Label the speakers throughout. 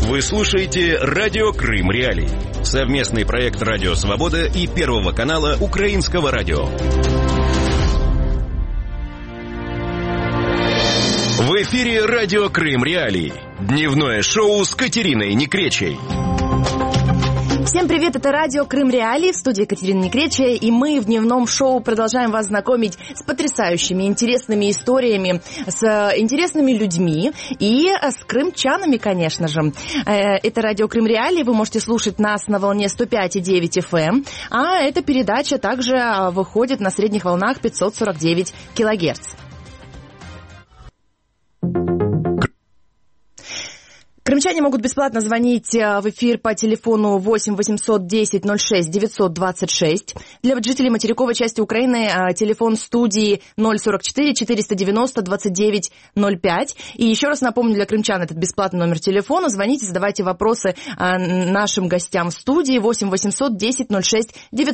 Speaker 1: Вы слушаете «Радио Крым Реалии». Совместный проект «Радио Свобода» и Первого канала Украинского радио. В эфире «Радио Крым Реалии». Дневное шоу с Катериной Некречей.
Speaker 2: Всем привет, это радио Крым Реалии, в студии Катерина Некречия, и мы в дневном шоу продолжаем вас знакомить с потрясающими, интересными историями, с интересными людьми и с крымчанами, конечно же. Это радио Крым Реалии, вы можете слушать нас на волне 105,9 FM, а эта передача также выходит на средних волнах 549 килогерц. Крымчане могут бесплатно звонить в эфир по телефону 8 800 10 06 926. Для жителей материковой части Украины телефон студии 044 490 29 05. И еще раз напомню для крымчан этот бесплатный номер телефона. Звоните, задавайте вопросы нашим гостям в студии 8 800 10 06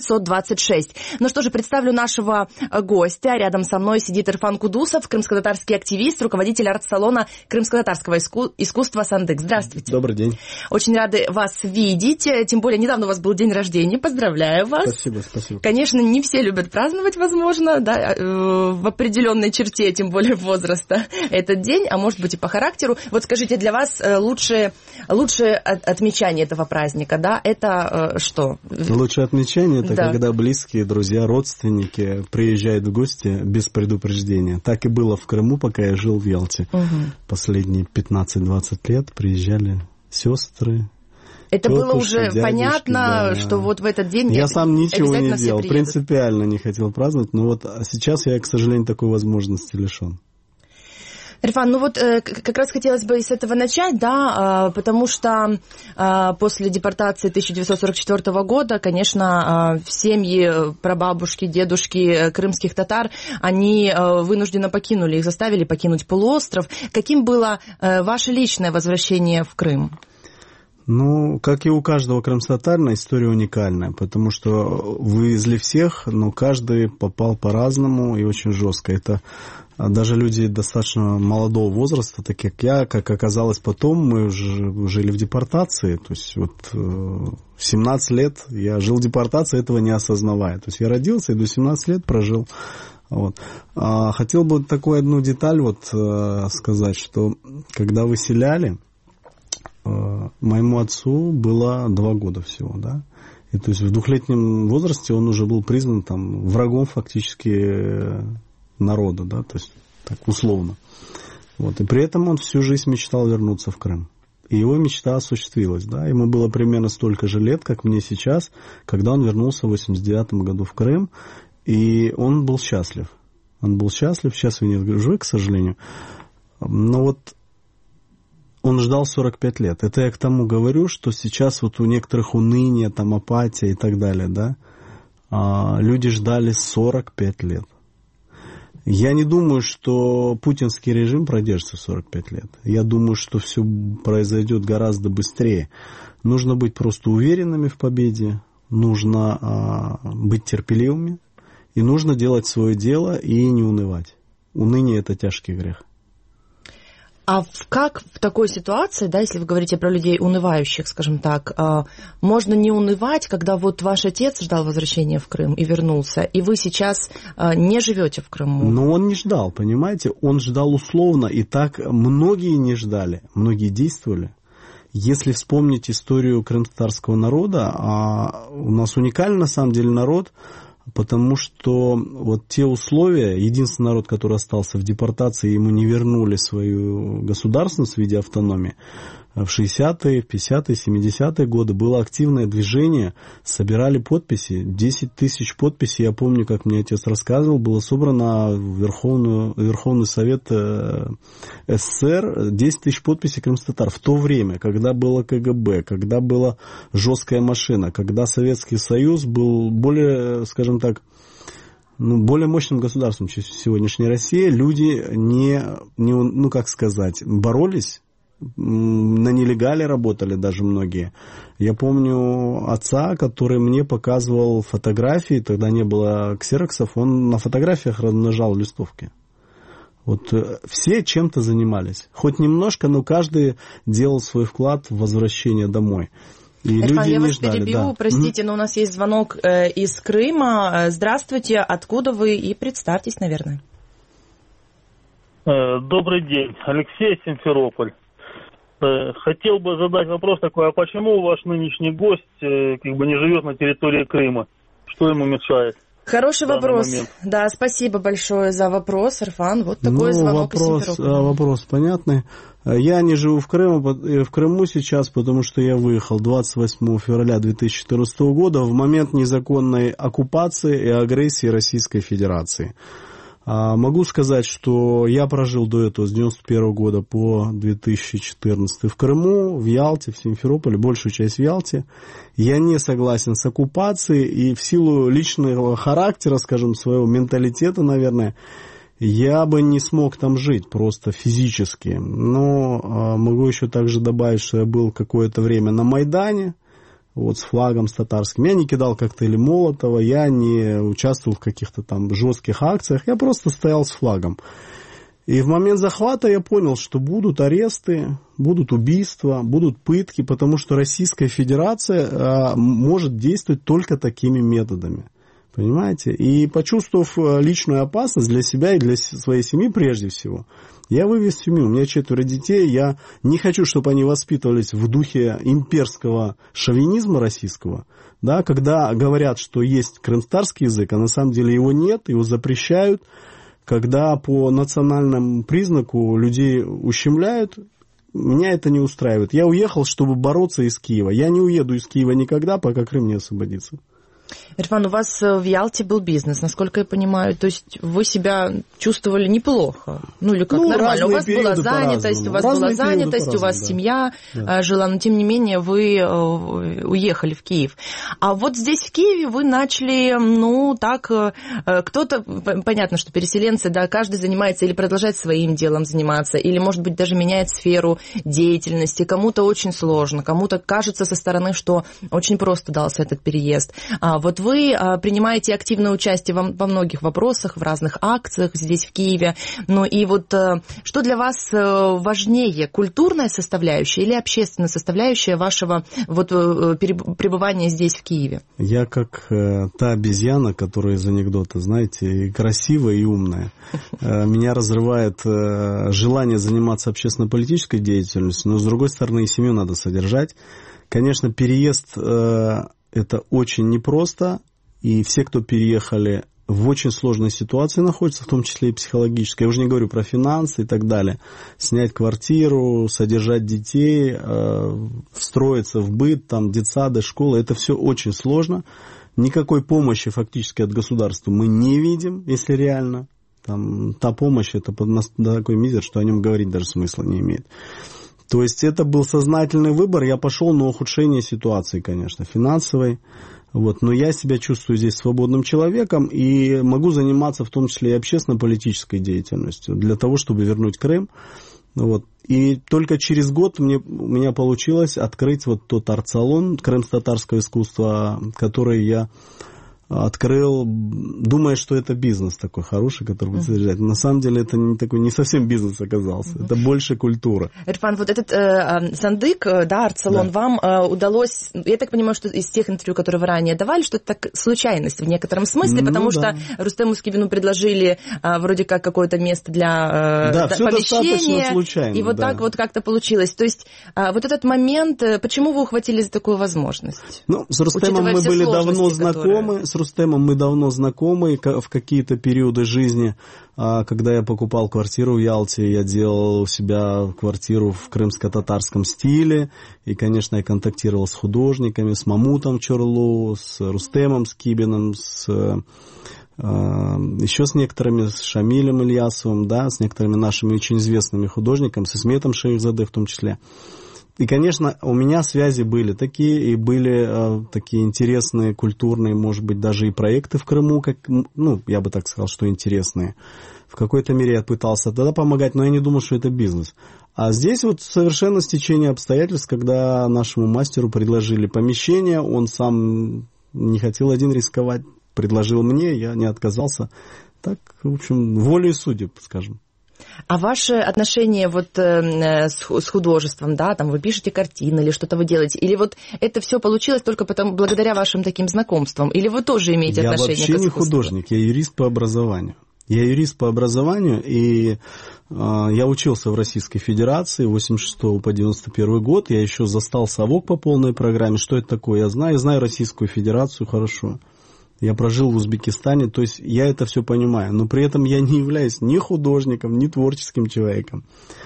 Speaker 2: 926. Ну что же, представлю нашего гостя. Рядом со мной сидит Ирфан Кудусов, крымско-татарский активист, руководитель арт-салона крымско-татарского искусства «Сандык». Здравствуйте.
Speaker 3: Добрый день.
Speaker 2: Очень рады вас видеть. Тем более, недавно у вас был день рождения. Поздравляю вас.
Speaker 3: Спасибо.
Speaker 2: Конечно, не все любят праздновать, возможно, да, в определенной черте, тем более возраста, этот день, а может быть и по характеру. Вот скажите, для вас лучшее отмечание этого праздника, да, это что?
Speaker 3: Лучшее отмечание – это
Speaker 2: да.
Speaker 3: Когда близкие, друзья, родственники приезжают в гости без предупреждения. Так и было в Крыму, пока я жил в Ялте. Угу. Последние 15-20 лет приезжали сестры.
Speaker 2: Это
Speaker 3: тетушки,
Speaker 2: было уже
Speaker 3: дядюшки,
Speaker 2: понятно,
Speaker 3: да.
Speaker 2: Что вот в этот день...
Speaker 3: Я сам ничего не делал,
Speaker 2: приедут.
Speaker 3: принципиально не хотел праздновать, но вот сейчас я, к сожалению, такой возможности лишен.
Speaker 2: Ирфан, ну вот как раз хотелось бы с этого начать, да, потому что после депортации 1944 года, конечно, семьи, прабабушки, дедушки крымских татар, они вынужденно покинули, их заставили покинуть полуостров. Каким было ваше личное возвращение в Крым?
Speaker 3: Ну, как и у каждого крымско-татарина, история уникальная, потому что вывезли всех, но каждый попал по-разному и очень жестко. Это даже люди достаточно молодого возраста, такие как я, как оказалось потом, мы уже жили в депортации. То есть вот в 17 лет я жил в депортации, этого не осознавая. То есть я родился и до 17 лет прожил. Вот. Хотел бы такую одну деталь сказать, что когда выселяли, моему отцу было 2 года всего, да. И то есть в 2-летнем возрасте он уже был признан там врагом фактически народа, да, то есть так условно. Вот. И при этом он всю жизнь мечтал вернуться в Крым. И его мечта осуществилась, да. Ему было примерно столько же лет, как мне сейчас, когда он вернулся в 89 году в Крым, и он был счастлив. Он был счастлив, сейчас его нет в живых, к сожалению. Но вот он ждал 45 лет. Это я к тому говорю, что сейчас вот у некоторых уныние, там апатия и так далее, да. Люди ждали 45 лет. Я не думаю, что путинский режим продержится 45 лет. Я думаю, что все произойдет гораздо быстрее. Нужно быть просто уверенными в победе, нужно быть терпеливыми, и нужно делать свое дело и не унывать. Уныние – это тяжкий грех.
Speaker 2: А как в такой ситуации, да, если вы говорите про людей унывающих, скажем так, можно не унывать, когда вот ваш отец ждал возвращения в Крым и вернулся, и вы сейчас не живете в Крыму?
Speaker 3: Но он не ждал, понимаете? Он ждал условно, и так многие не ждали, многие действовали. Если вспомнить историю крымско-татарского народа, у нас уникальный на самом деле народ, потому что вот те условия, единственный народ, который остался в депортации, ему не вернули свою государственность в виде автономии, в 60-е, 50-е, 70-е годы было активное движение, собирали подписи, 10 тысяч подписей, я помню, как мне отец рассказывал, было собрано в Верховный Совет СССР 10 тысяч подписей крымско-татар в то время, когда было КГБ, когда была жесткая машина, когда Советский Союз был более, скажем так, более мощным государством, чем сегодняшняя Россия, люди боролись, на нелегале работали даже многие. Я помню отца, который мне показывал фотографии, тогда не было ксероксов, он на фотографиях размножал листовки. Вот все чем-то занимались. Хоть немножко, но каждый делал свой вклад в возвращение домой. И
Speaker 2: Эрфан,
Speaker 3: люди
Speaker 2: я
Speaker 3: не
Speaker 2: вас
Speaker 3: ждали,
Speaker 2: перебью,
Speaker 3: да.
Speaker 2: простите, но у нас есть звонок из Крыма. Здравствуйте, откуда вы? И представьтесь, наверное.
Speaker 4: Добрый день, Алексей, Симферополь. Хотел бы задать вопрос такой, а почему ваш нынешний гость не живет на территории Крыма? Что ему мешает?
Speaker 2: Хороший вопрос.
Speaker 4: Момент.
Speaker 2: Да, спасибо большое за вопрос, Эрфан. Вот такой звонок из Симферополя.
Speaker 3: Вопрос понятный. Я не живу в Крыму сейчас, потому что я выехал 28 февраля 2014 года в момент незаконной оккупации и агрессии Российской Федерации. Могу сказать, что я прожил до этого с 1991 года по 2014 в Крыму, в Ялте, в Симферополе, большую часть в Ялте. Я не согласен с оккупацией, и в силу личного характера, скажем, своего менталитета, наверное, я бы не смог там жить просто физически. Но могу еще также добавить, что я был какое-то время на Майдане, вот с флагом, с татарским. Я не кидал коктейли Молотова, я не участвовал в каких-то там жестких акциях, я просто стоял с флагом. И в момент захвата я понял, что будут аресты, будут убийства, будут пытки, потому что Российская Федерация может действовать только такими методами. Понимаете? И почувствовав личную опасность для себя и для своей семьи прежде всего, я вывез семью. У меня 4 детей. Я не хочу, чтобы они воспитывались в духе имперского шовинизма российского. Да, когда говорят, что есть крымстарский язык, а на самом деле его нет, его запрещают. Когда по национальному признаку людей ущемляют, меня это не устраивает. Я уехал, чтобы бороться из Киева. Я не уеду из Киева никогда, пока Крым не освободится.
Speaker 2: Эрфан, у вас в Ялте был бизнес, насколько я понимаю, то есть вы себя чувствовали неплохо, или как нормально, у вас была занятость, у вас семья жила, но тем не менее вы уехали в Киев. А вот здесь в Киеве вы начали, кто-то, понятно, что переселенцы, да, каждый занимается или продолжает своим делом заниматься, или, может быть, даже меняет сферу деятельности, кому-то очень сложно, кому-то кажется со стороны, что очень просто дался этот переезд. Вот вы принимаете активное участие во многих вопросах, в разных акциях здесь, в Киеве. И вот что для вас важнее, культурная составляющая или общественная составляющая вашего пребывания здесь, в Киеве?
Speaker 3: Я как та обезьяна, которая из анекдота, знаете, и красивая, и умная. Меня разрывает желание заниматься общественно-политической деятельностью, но, с другой стороны, и семью надо содержать. Конечно, переезд... Это очень непросто, и все, кто переехали, в очень сложной ситуации находятся, в том числе и психологической. Я уже не говорю про финансы и так далее. Снять квартиру, содержать детей, встроиться в быт, там, детсады, школы, это все очень сложно. Никакой помощи фактически от государства мы не видим, если реально. Там, та помощь, это такой мизер, что о нем говорить даже смысла не имеет. То есть это был сознательный выбор, я пошел на ухудшение ситуации, конечно, финансовой, но я себя чувствую здесь свободным человеком и могу заниматься в том числе и общественно-политической деятельностью для того, чтобы вернуть Крым. И только через год у меня получилось открыть тот арт-салон крымско-татарского искусства, который я открыл, думая, что это бизнес такой хороший, который будет содержать. На самом деле это не совсем бизнес оказался, это больше культура.
Speaker 2: Эрфан, вот этот сандык, да, арт-салон, вам удалось, я так понимаю, что из тех интервью, которые вы ранее давали, что это так случайность в некотором смысле, потому что Рустему Скибину предложили вроде как какое-то место для помещения, случайно, и так как-то получилось. То есть вот этот момент, почему вы ухватили за такую возможность?
Speaker 3: С Рустемом мы были давно знакомы, с Рустемом мы давно знакомы в какие-то периоды жизни. Когда я покупал квартиру в Ялте, я делал у себя квартиру в крымско-татарском стиле. И, конечно, я контактировал с художниками, с Мамутом Чорлу, с Рустемом Скибиным, еще с некоторыми, с Шамилем Ильясовым, да, с некоторыми нашими очень известными художниками, с Исметом Шейхзаде в том числе. И, конечно, у меня связи были такие, и были такие интересные, культурные, может быть, даже и проекты в Крыму, я бы так сказал, что интересные. В какой-то мере я пытался тогда помогать, но я не думал, что это бизнес. А здесь совершенно стечение обстоятельств, когда нашему мастеру предложили помещение, он сам не хотел один рисковать, предложил мне, я не отказался. Так, в общем, волей судеб, скажем.
Speaker 2: А ваши отношения вот с художеством, да, там вы пишете картины или что-то вы делаете, или вот это все получилось только благодаря вашим таким знакомствам, или вы тоже имеете отношение к искусству?
Speaker 3: Я вообще не художник, я юрист по образованию. И я учился в Российской Федерации 86 по 91 год. Я еще застал совок по полной программе. Что это такое? Я знаю Российскую Федерацию хорошо. Я прожил в Узбекистане, то есть я это все понимаю. Но при этом я не являюсь ни художником, ни творческим человеком.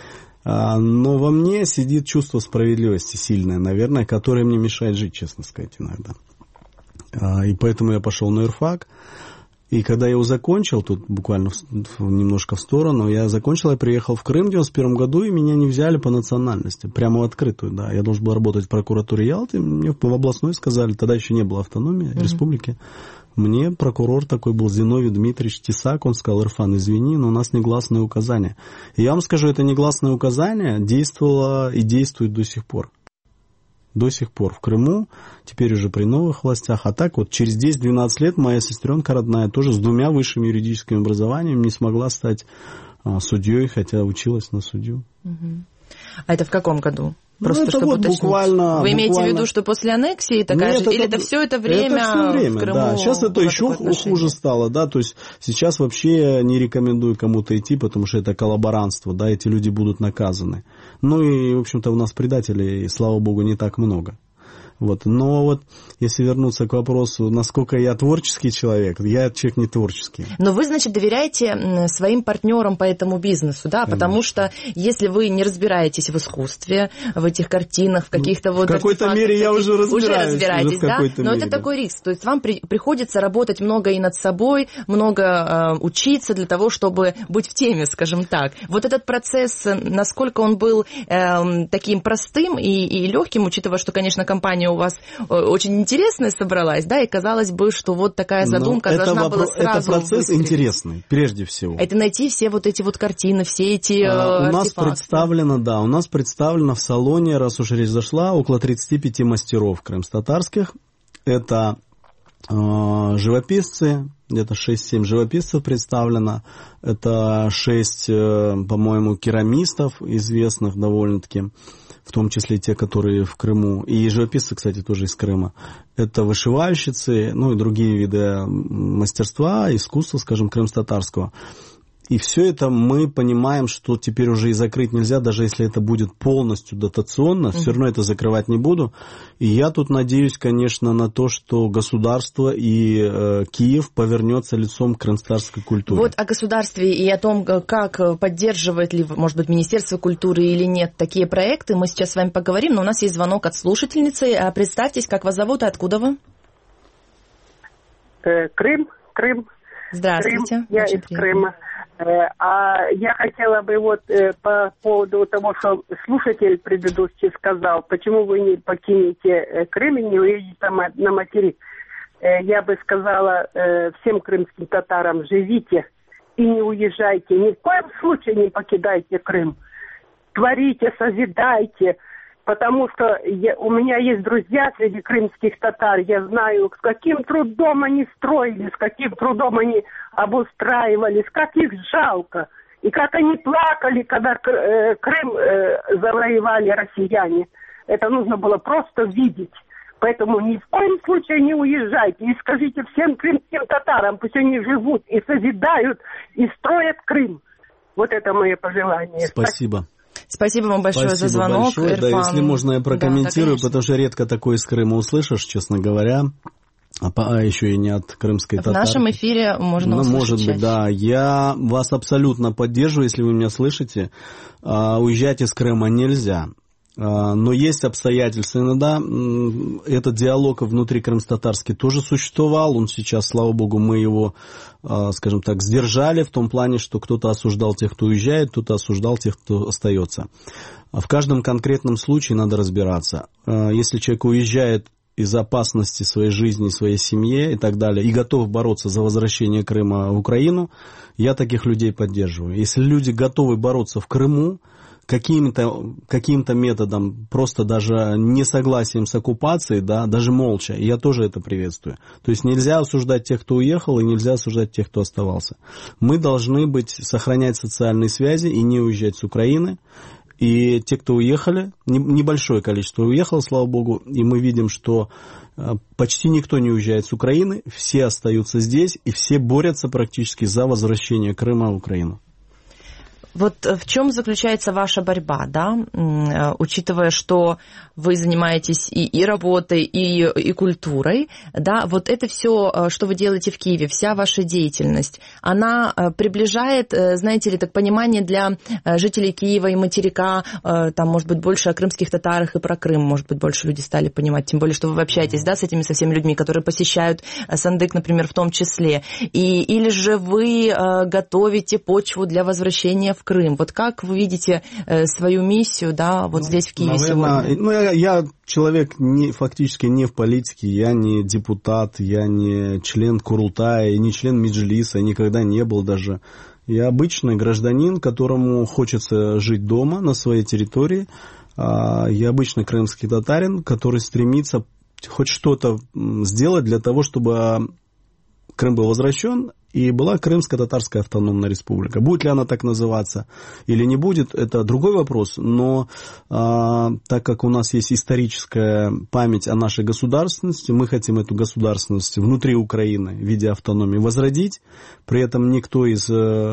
Speaker 3: Но во мне сидит чувство справедливости сильное, наверное, которое мне мешает жить, честно сказать, иногда. И поэтому я пошел на юрфак. И когда я его закончил, тут буквально немножко в сторону, я приехал в Крым в 91 году, и меня не взяли по национальности, прямо в открытую, да. Я должен был работать в прокуратуре Ялты, мне в областной сказали, тогда еще не было автономии, республики. Мне прокурор такой был, Зиновий Дмитриевич Тесак, он сказал: Ирфан, извини, но у нас негласное указание. И я вам скажу, это негласное указание действовало и действует до сих пор. До сих пор в Крыму, теперь уже при новых властях. А так вот через 10-12 лет моя сестренка родная тоже с 2 высшими юридическими образованиями не смогла стать судьей, хотя училась на судью.
Speaker 2: А это в каком году? Просто
Speaker 3: это
Speaker 2: чтобы
Speaker 3: вот буквально...
Speaker 2: Вы имеете в виду, что после аннексии такая же? Или это все это время,
Speaker 3: это все время,
Speaker 2: в Крыму?
Speaker 3: Да. Сейчас это еще хуже стало, да, то есть сейчас вообще не рекомендую кому-то идти, потому что это коллаборантство, да, эти люди будут наказаны. Ну и, в общем-то, у нас предателей, слава богу, не так много. Вот. Но вот если вернуться к вопросу, насколько я творческий человек, я человек не творческий.
Speaker 2: Но вы, значит, доверяете своим партнерам по этому бизнесу, да? Конечно. Потому что если вы не разбираетесь в искусстве, в этих картинах, в каких-то вот...
Speaker 3: В какой-то мере я уже разбираюсь,
Speaker 2: да? Но
Speaker 3: мере,
Speaker 2: это такой риск. То есть вам приходится работать много и над собой, много учиться для того, чтобы быть в теме, скажем так. Вот этот процесс, насколько он был таким простым и легким, учитывая, что, конечно, компания у вас очень интересная собралась, да, и казалось бы, что вот такая задумка должна была сразу
Speaker 3: Это процесс
Speaker 2: выстрелить.
Speaker 3: Интересный, прежде всего.
Speaker 2: Это найти все вот эти вот картины, все эти
Speaker 3: у нас представлено в салоне, раз уж речь зашла, около 35 мастеров крымстатарских. Это живописцы, где-то 6-7 живописцев представлено. Это 6, по-моему, керамистов известных довольно-таки, в том числе те, которые в Крыму. И живописцы, кстати, тоже из Крыма. Это вышивальщицы, ну и другие виды мастерства, искусства, скажем, крымстатарского. И все это мы понимаем, что теперь уже и закрыть нельзя, даже если это будет полностью дотационно, все равно это закрывать не буду. И я тут надеюсь, конечно, на то, что государство и Киев повернется лицом к крымстатарской культуре.
Speaker 2: Вот о государстве и о том, как поддерживает ли, может быть, Министерство культуры или нет такие проекты, мы сейчас с вами поговорим, но у нас есть звонок от слушательницы. Представьтесь, как вас зовут и откуда вы?
Speaker 5: Крым.
Speaker 2: Здравствуйте.
Speaker 5: Я из Крыма. А я хотела бы вот по поводу того, что слушатель предыдущий сказал, почему вы не покинете Крым и не уедете на материк. Я бы сказала всем крымским татарам: живите и не уезжайте. Ни в коем случае не покидайте Крым. Творите, созидайте. Потому что у меня есть друзья среди крымских татар. Я знаю, с каким трудом они строили, с каким трудом они обустраивались, как их жалко. И как они плакали, когда Крым завоевали россияне. Это нужно было просто видеть. Поэтому ни в коем случае не уезжайте. И скажите всем крымским татарам, пусть они живут и созидают, и строят Крым. Вот это мое пожелание.
Speaker 3: Спасибо.
Speaker 2: Спасибо вам большое за звонок,
Speaker 3: большое.
Speaker 2: Ирфан.
Speaker 3: Да, если можно, я прокомментирую,
Speaker 2: да,
Speaker 3: потому что редко такое из Крыма услышишь, честно говоря. А еще и не от крымской татары.
Speaker 2: В нашем эфире можно услышать.
Speaker 3: Может быть,
Speaker 2: чаще.
Speaker 3: да. Я вас абсолютно поддерживаю, если вы меня слышите. Уезжать из Крыма нельзя. Но есть обстоятельства иногда. Этот диалог внутри крымстатарский тоже существовал. Он сейчас, слава богу, мы его, скажем так, сдержали в том плане, что кто-то осуждал тех, кто уезжает, кто-то осуждал тех, кто остается. В каждом конкретном случае надо разбираться. Если человек уезжает из опасности своей жизни, своей семье и так далее, и готов бороться за возвращение Крыма в Украину, я таких людей поддерживаю. Если люди готовы бороться в Крыму, каким-то методом, просто даже несогласием с оккупацией, да, даже молча, я тоже это приветствую. То есть нельзя осуждать тех, кто уехал, и нельзя осуждать тех, кто оставался. Мы должны сохранять социальные связи и не уезжать с Украины. И те, кто уехали, небольшое количество уехало, слава богу, и мы видим, что почти никто не уезжает с Украины, все остаются здесь, и все борются практически за возвращение Крыма в Украину.
Speaker 2: Вот в чем заключается ваша борьба, да, учитывая, что вы занимаетесь и работой, и культурой, да, вот это все, что вы делаете в Киеве, вся ваша деятельность, она приближает, знаете ли, так понимание для жителей Киева и материка, там, может быть, больше о крымских татарах и про Крым, может быть, больше люди стали понимать, тем более, что вы общаетесь, да, со всеми людьми, которые посещают Сандык, например, в том числе, или же вы готовите почву для возвращения в Крым. Вот как вы видите свою миссию, да, вот здесь, в Киеве,
Speaker 3: наверное,
Speaker 2: сегодня?
Speaker 3: Я человек фактически не в политике, я не депутат, я не член Курултая, не член Меджлиса, никогда не был даже. Я обычный гражданин, которому хочется жить дома, на своей территории. Я обычный крымский татарин, который стремится хоть что-то сделать для того, чтобы Крым был возвращен, и была Крымско-Татарская автономная республика. Будет ли она так называться или не будет, это другой вопрос, но так как у нас есть историческая память о нашей государственности, мы хотим эту государственность внутри Украины в виде автономии возродить, при этом никто из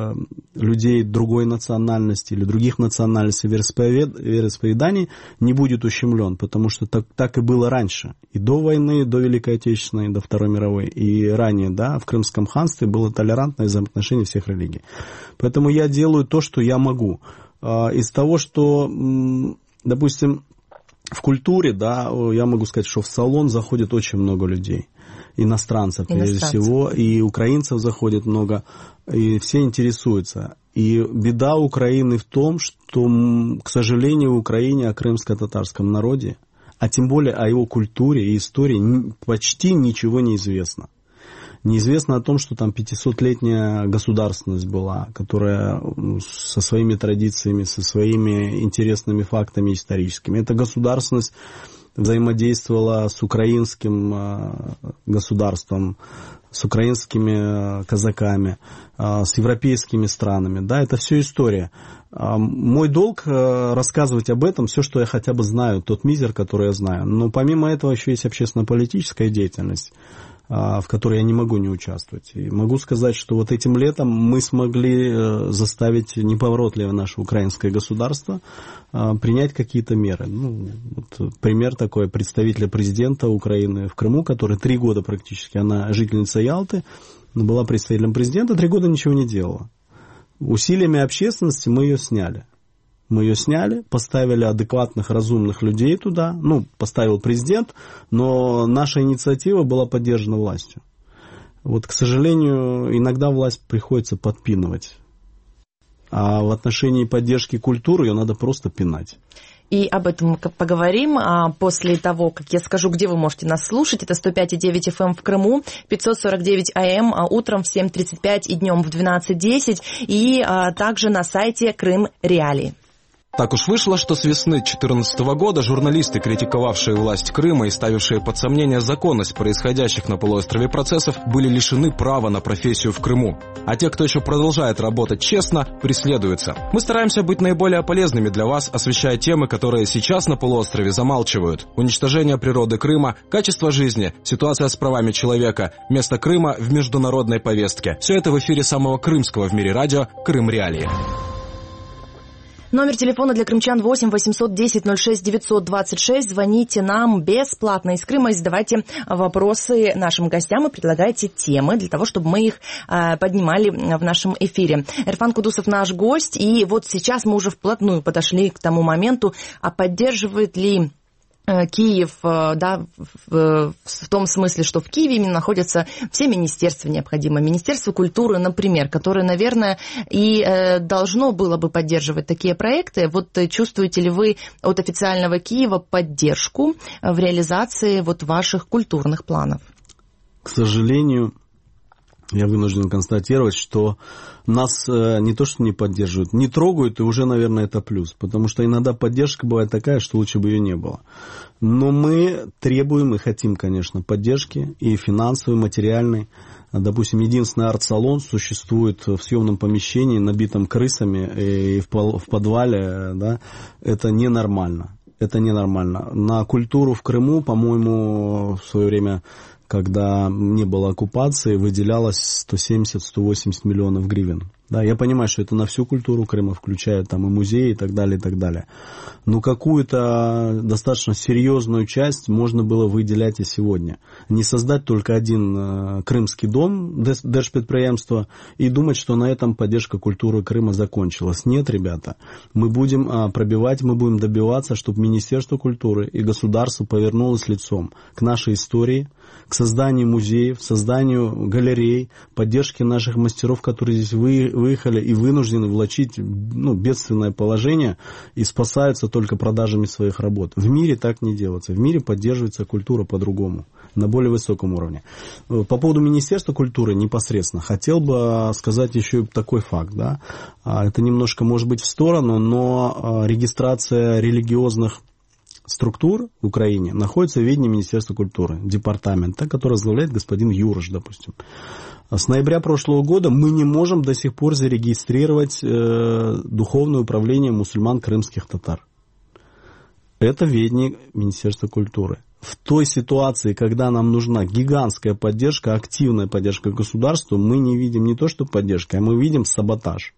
Speaker 3: людей другой национальности или других национальностей вероисповеданий не будет ущемлен, потому что так и было раньше, и до войны, до Великой Отечественной, до Второй мировой, и ранее, да, в Крымском ханстве было толерантное взаимоотношение всех религий. Поэтому я делаю то, что я могу. Из того, что, допустим, в культуре, да, я могу сказать, что в салон заходит очень много людей. Иностранцев, прежде всего, и украинцев заходит много, и все интересуются. И беда Украины в том, что, к сожалению, в Украине о крымско-татарском народе, а тем более о его культуре и истории почти ничего не известно. Неизвестно о том, что там 500-летняя государственность была, которая со своими традициями, со своими интересными фактами историческими. Эта государственность взаимодействовала с украинским государством, с украинскими казаками, с европейскими странами. Да, это все история. Мой долг рассказывать об этом, все, что я хотя бы знаю, тот мизер, который я знаю. Но помимо этого еще есть общественно-политическая деятельность, в которой я не могу не участвовать. И могу сказать, что вот этим летом мы смогли заставить неповоротливое наше украинское государство принять какие-то меры. Ну, вот пример такой: представителя президента Украины в Крыму, который 3 года практически, она жительница Ялты, была представителем президента, 3 года ничего не делала. Усилиями общественности мы ее сняли. Мы ее сняли, поставили адекватных, разумных людей туда. Ну, поставил президент, но наша инициатива была поддержана властью. Вот, к сожалению, иногда власть приходится подпинывать. А в отношении поддержки культуры ее надо просто пинать.
Speaker 2: И об этом поговорим после того, как я скажу, где вы можете нас слушать. Это 105,9 FM в Крыму, 549 AM утром в 7:35 и днем в 12:10. И также на сайте Крым Реалии.
Speaker 6: Так уж вышло, что с весны 2014 года журналисты, критиковавшие власть Крыма и ставившие под сомнение законность происходящих на полуострове процессов, были лишены права на профессию в Крыму. А те, кто еще продолжает работать честно, преследуются. Мы стараемся быть наиболее полезными для вас, освещая темы, которые сейчас на полуострове замалчивают. Уничтожение природы Крыма, качество жизни, ситуация с правами человека, место Крыма в международной повестке. Все это в эфире самого крымского в мире радио «Крым Реалии».
Speaker 2: Номер телефона для крымчан 8 810 06 926. Звоните нам бесплатно из Крыма и задавайте вопросы нашим гостям и предлагайте темы для того, чтобы мы их поднимали в нашем эфире. Эрфан Кудусов наш гость, и вот сейчас мы уже вплотную подошли к тому моменту, а поддерживает ли Киев, да, в том смысле, что в Киеве именно находятся все министерства необходимые. Министерство культуры, например, которое, наверное, и должно было бы поддерживать такие проекты. Вот чувствуете ли вы от официального Киева поддержку в реализации вот ваших культурных планов?
Speaker 3: К сожалению, я вынужден констатировать, что нас не то что не поддерживают, не трогают, и уже, наверное, это плюс. Потому что иногда поддержка бывает такая, что лучше бы ее не было. Но мы требуем и хотим, конечно, поддержки и финансовой, и материальной. Допустим, единственный арт-салон существует в съемном помещении, набитом крысами, и в подвале, да, это ненормально. Это ненормально. На культуру в Крыму, по-моему, в свое время, когда не было оккупации, выделялось 170-180 миллионов гривен. Да, я понимаю, что это на всю культуру Крыма, включая там и музеи и так далее, и так далее. Но какую-то достаточно серьезную часть можно было выделять и сегодня. Не создать только один крымский дом, держпредприемство, и думать, что на этом поддержка культуры Крыма закончилась. Нет, ребята. Мы будем пробивать, мы будем добиваться, чтобы Министерство культуры и государство повернулось лицом к нашей истории, к созданию музеев, созданию галерей, поддержке наших мастеров, которые здесь выехали и вынуждены влачить бедственное положение и спасаются только продажами своих работ. В мире так не делается. В мире поддерживается культура по-другому, на более высоком уровне. По поводу Министерства культуры непосредственно хотел бы сказать еще такой факт. Да? Это немножко может быть в сторону, но регистрация религиозных структур в Украине находится в ведении Министерства культуры, департамента, который возглавляет господин Юрош, допустим. С ноября прошлого года мы не можем до сих пор зарегистрировать духовное управление мусульман крымских татар. Это ведение Министерства культуры. В той ситуации, когда нам нужна гигантская поддержка, активная поддержка государства, мы не видим не то что поддержки, а мы видим саботаж.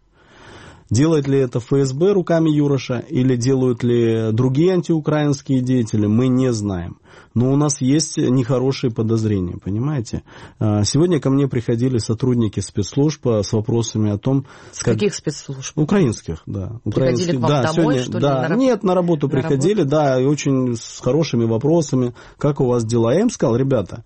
Speaker 3: Делает ли это ФСБ руками Юроша или делают ли другие антиукраинские деятели, мы не знаем. Но у нас есть нехорошие подозрения, понимаете? Сегодня ко мне приходили сотрудники спецслужб с вопросами о том...
Speaker 2: С каких спецслужб?
Speaker 3: Украинских, да.
Speaker 2: Приходили к вам домой,
Speaker 3: сегодня,
Speaker 2: что ли?
Speaker 3: Да. Нет, на работу приходили, да, и очень с хорошими вопросами. Как у вас дела? Я им сказал, ребята,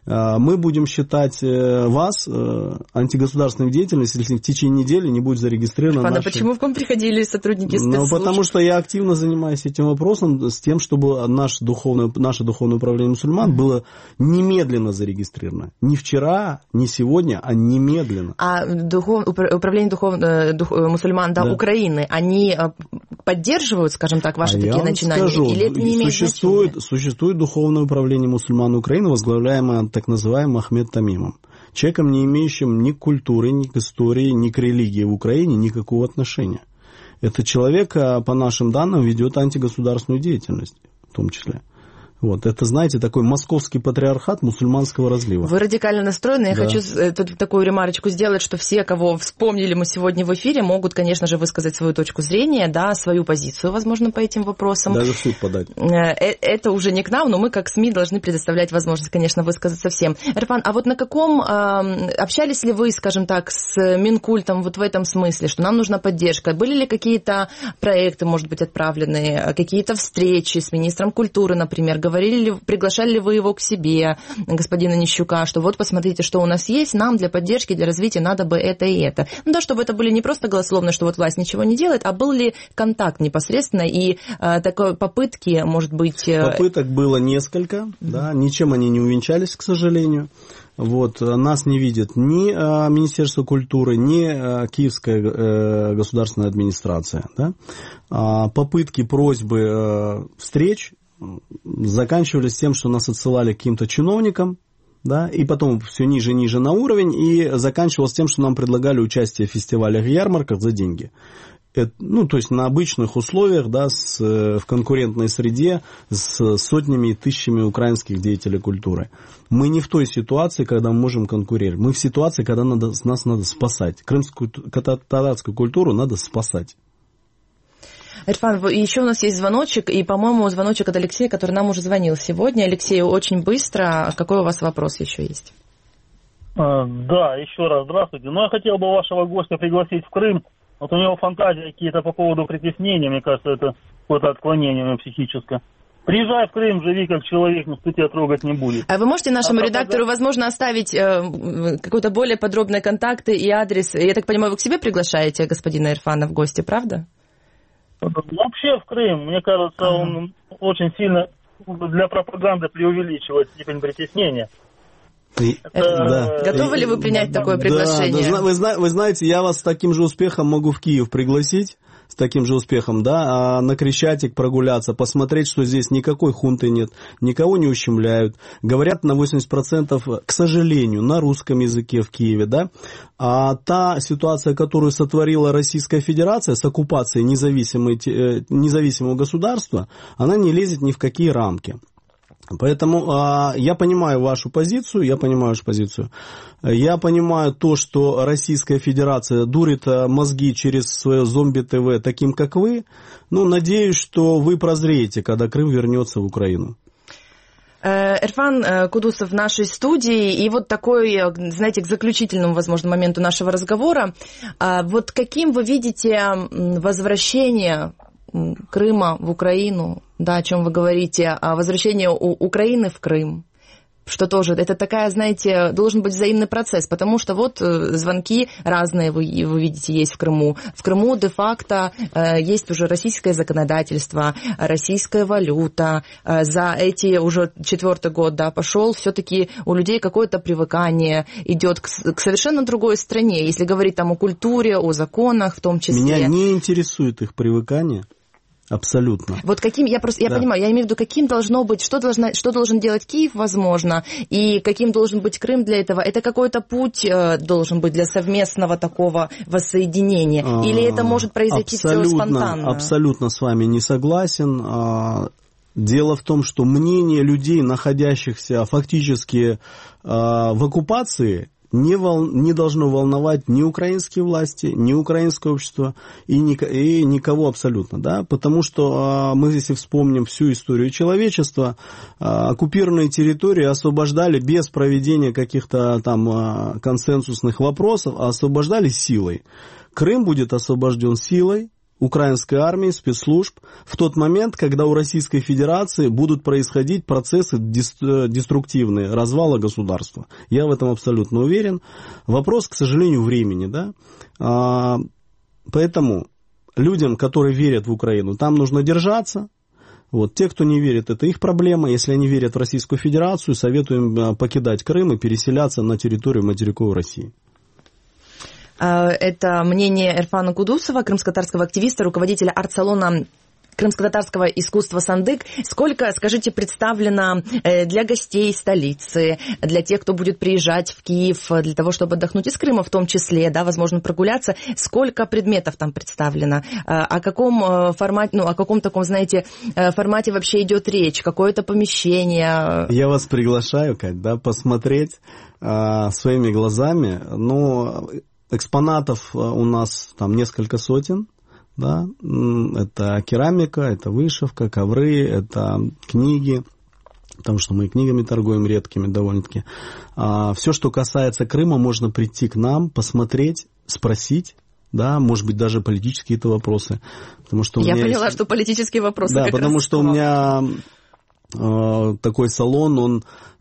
Speaker 3: мы будем считать вас антигосударственной деятельностью, если в течение недели не будет зарегистрировано наше...
Speaker 2: Почему к вам приходили сотрудники спецслужб?
Speaker 3: Потому что я активно занимаюсь этим вопросом, с тем, чтобы наше духовное управление мусульман было немедленно зарегистрировано. Не вчера, не сегодня, а немедленно.
Speaker 2: А управление мусульман Украины, они поддерживают, скажем так, ваши такие начинания?
Speaker 3: Скажу,
Speaker 2: или это не имеет значения?
Speaker 3: Существует духовное управление мусульман Украины, возглавляемое так называемым Ахмед Тамимом. Человеком, не имеющим ни к культуре, ни к истории, ни к религии в Украине никакого отношения. Этот человек, по нашим данным, ведет антигосударственную деятельность в том числе. Вот, это, знаете, такой московский патриархат мусульманского разлива.
Speaker 2: Вы радикально настроены. Я хочу тут такую ремарочку сделать, что все, кого вспомнили мы сегодня в эфире, могут, конечно же, высказать свою точку зрения, да, свою позицию, возможно, по этим вопросам.
Speaker 3: Даже в суд подать.
Speaker 2: Это уже не к нам, но мы, как СМИ, должны предоставлять возможность, конечно, высказаться всем. Эрфан, а вот на каком... Общались ли вы, скажем так, с Минкультом вот в этом смысле, что нам нужна поддержка? Были ли какие-то проекты, может быть, отправлены, какие-то встречи с министром культуры, например, приглашали ли вы его к себе, господина Нищука, что вот посмотрите, что у нас есть, нам для поддержки, для развития надо бы это и это. Ну да, чтобы это были не просто голословно, что вот власть ничего не делает, а был ли контакт непосредственно и такой попытки, может быть...
Speaker 3: Попыток было несколько, да, ничем они не увенчались, к сожалению. Вот, нас не видит ни Министерство культуры, ни Киевская государственная администрация. Да. Попытки, просьбы встреч заканчивались тем, что нас отсылали к каким-то чиновникам, да, и потом все ниже и ниже на уровень, и заканчивалось тем, что нам предлагали участие в фестивалях и ярмарках за деньги. То есть на обычных условиях, да, в конкурентной среде с сотнями и тысячами украинских деятелей культуры. Мы не в той ситуации, когда мы можем конкурировать. Мы в ситуации, когда нас надо спасать. Крымскую татарскую культуру надо спасать.
Speaker 2: Эрфан, еще у нас есть звоночек, и, по-моему, звоночек от Алексея, который нам уже звонил сегодня. Алексей, очень быстро. Какой у вас вопрос еще есть?
Speaker 4: Да, еще раз здравствуйте. Я хотел бы вашего гостя пригласить в Крым. Вот у него фантазии какие-то по поводу притеснения. Мне кажется, это какое-то отклонение психическое. Приезжай в Крым, живи как человек, никто тебя трогать не будет.
Speaker 2: А вы можете нашему редактору, возможно, оставить какой-то более подробные контакты и адрес? Я так понимаю, вы к себе приглашаете господина Эрфана в гости, правда?
Speaker 4: Вообще в Крым, мне кажется, он очень сильно для пропаганды преувеличивает степень притеснения.
Speaker 2: Готовы ли вы принять такое приглашение?
Speaker 3: Да, вы знаете, я вас с таким же успехом могу в Киев пригласить, с таким же успехом, да, на Крещатик прогуляться, посмотреть, что здесь никакой хунты нет, никого не ущемляют. Говорят на 80%, к сожалению, на русском языке в Киеве, да. А та ситуация, которую сотворила Российская Федерация с оккупацией независимого государства, она не лезет ни в какие рамки. Поэтому я понимаю вашу позицию, я понимаю то, что Российская Федерация дурит мозги через свое зомби-ТВ таким, как вы. Ну, надеюсь, что вы прозреете, когда Крым вернется в Украину.
Speaker 2: Эрфан Кудусов в нашей студии. И вот такой, знаете, к заключительному, возможно, моменту нашего разговора. Вот каким вы видите возвращение Крыма в Украину, да, о чем вы говорите, о возвращении Украины в Крым, что тоже, это такая, знаете, должен быть взаимный процесс, потому что вот звонки разные, вы видите, есть в Крыму. В Крыму де-факто есть уже российское законодательство, российская валюта, за эти уже 4-й год, да, пошел, все-таки у людей какое-то привыкание идет к совершенно другой стране, если говорить там о культуре, о законах в том числе.
Speaker 3: Меня не интересует их привыкание. Абсолютно.
Speaker 2: Вот каким, я понимаю, я имею в виду, каким должно быть, что должен делать Киев, возможно, и каким должен быть Крым для этого. Это какой-то путь должен быть для совместного такого воссоединения? Или это может произойти все спонтанно?
Speaker 3: Абсолютно с вами не согласен. Дело в том, что мнение людей, находящихся фактически в оккупации, не должно волновать ни украинские власти, ни украинское общество и никого абсолютно, да, потому что мы, если вспомним всю историю человечества, оккупированные территории освобождали без проведения каких-то там консенсусных вопросов, а освобождали силой. Крым будет освобожден силой украинской армии, спецслужб, в тот момент, когда у Российской Федерации будут происходить процессы деструктивные, развала государства. Я в этом абсолютно уверен. Вопрос, к сожалению, времени, да. Поэтому людям, которые верят в Украину, там нужно держаться. Вот. Те, кто не верит, это их проблема. Если они верят в Российскую Федерацию, советуем покидать Крым и переселяться на территорию материковой России.
Speaker 2: Это мнение Эрфана Кудусова, крымско-татарского активиста, руководителя арт-салона крымско-татарского искусства «Сандык». Сколько, скажите, представлено для гостей столицы, для тех, кто будет приезжать в Киев, для того, чтобы отдохнуть из Крыма в том числе, да, возможно, прогуляться, сколько предметов там представлено? О каком формате, о каком таком, знаете, формате вообще идет речь? Какое-то помещение?
Speaker 3: Я вас приглашаю, Кать, да, посмотреть своими глазами, но экспонатов у нас там несколько сотен, да, это керамика, это вышивка, ковры, это книги, потому что мы книгами торгуем редкими довольно-таки. Все, что касается Крыма, можно прийти к нам, посмотреть, спросить, да, может быть, даже политические какие-то вопросы. Потому что
Speaker 2: я поняла, что политические вопросы.
Speaker 3: Да, потому что у меня такой салон, он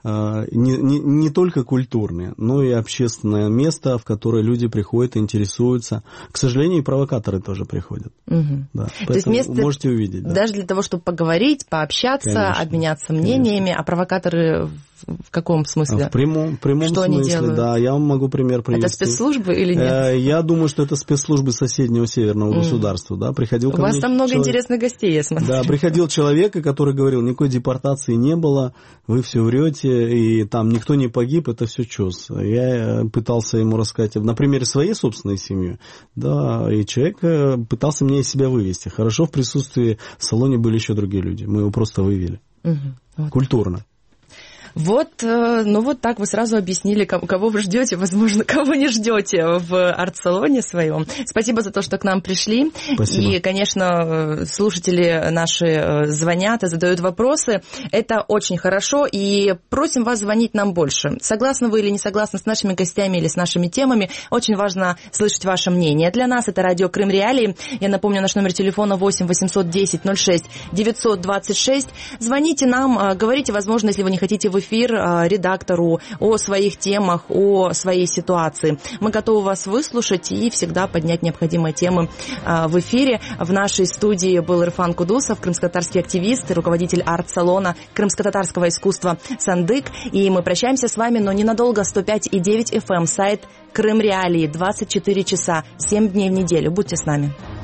Speaker 3: не только культурный, но и общественное место, в которое люди приходят и интересуются. К сожалению, и провокаторы тоже приходят. Угу. Да,
Speaker 2: то есть место
Speaker 3: можете увидеть. Да.
Speaker 2: Даже для того, чтобы поговорить, пообщаться, конечно, обменяться мнениями. Конечно. А провокаторы в каком смысле?
Speaker 3: В прямом
Speaker 2: что
Speaker 3: смысле,
Speaker 2: они делают?
Speaker 3: Да. Я вам могу пример привести.
Speaker 2: Это спецслужбы или нет?
Speaker 3: Я думаю, что это спецслужбы соседнего северного государства. Да. Приходил
Speaker 2: У вас там много интересных гостей, я смотрю.
Speaker 3: Да, приходил человек, который говорил, никакой депортации не было, вы все врете, и там никто не погиб, это все чёс. Я пытался ему рассказать на примере своей собственной семьи, да, и человек пытался меня из себя вывести. Хорошо, в присутствии в салоне были еще другие люди, мы его просто вывели.
Speaker 2: Вот.
Speaker 3: Культурно.
Speaker 2: Вот, ну вот так вы сразу объяснили, кого вы ждете, возможно, кого не ждете в арт-салоне своем. Спасибо за то, что к нам пришли.
Speaker 3: Спасибо.
Speaker 2: И, конечно, слушатели наши звонят и задают вопросы. Это очень хорошо, и просим вас звонить нам больше. Согласны вы или не согласны с нашими гостями или с нашими темами? Очень важно слышать ваше мнение. Для нас это радио Крым Реалии. Я напомню, наш номер телефона 8 810 06 926. Звоните нам, говорите, возможно, если вы не хотите в эфир эфир редактору о своих темах, о своей ситуации. Мы готовы вас выслушать и всегда поднять необходимые темы в эфире. В нашей студии был Ирфан Кудусов, крымско-татарский активист, руководитель арт-салона крымско-татарского искусства «Сандык». И мы прощаемся с вами, но ненадолго. 105,9 FM, сайт Крым Реалии, 24 часа, 7 дней в неделю. Будьте с нами.